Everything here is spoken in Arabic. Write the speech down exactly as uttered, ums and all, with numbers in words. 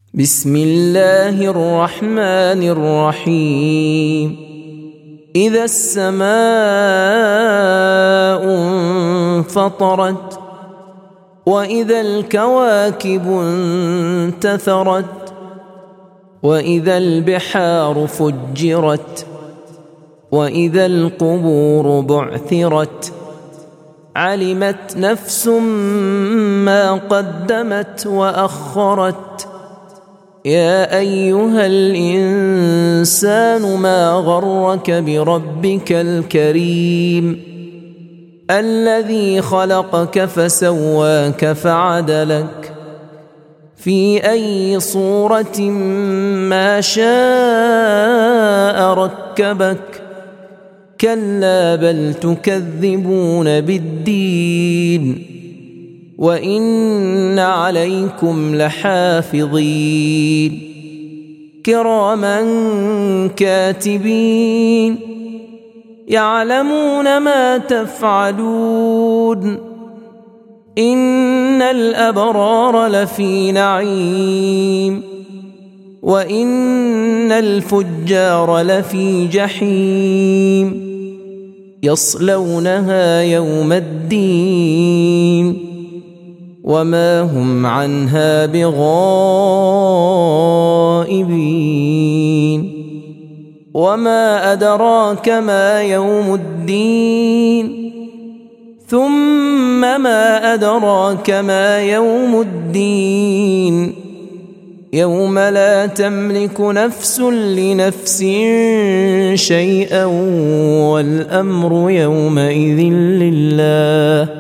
بسم الله الرحمن الرحيم. إذا السماء انفطرت وإذا الكواكب انتثرت وإذا البحار فجرت وإذا القبور بعثرت علمت نفس ما قدمت وأخرت. يا أيها الإنسان ما غرك بربك الكريم الذي خلقك فسواك فعدلك في أي صورة ما شاء ركبك. كلا بل تكذبون بالدين وإن عليكم لحافظين كراما كاتبين يعلمون ما تفعلون. إن الأبرار لفي نعيم وإن الفجار لفي جحيم يصلونها يوم الدين وما هم عنها بغائبين. وما أدراك ما يوم الدين ثم ما أدراك ما يوم الدين يوم لا تملك نفس لنفس شيئا والأمر يومئذ لله.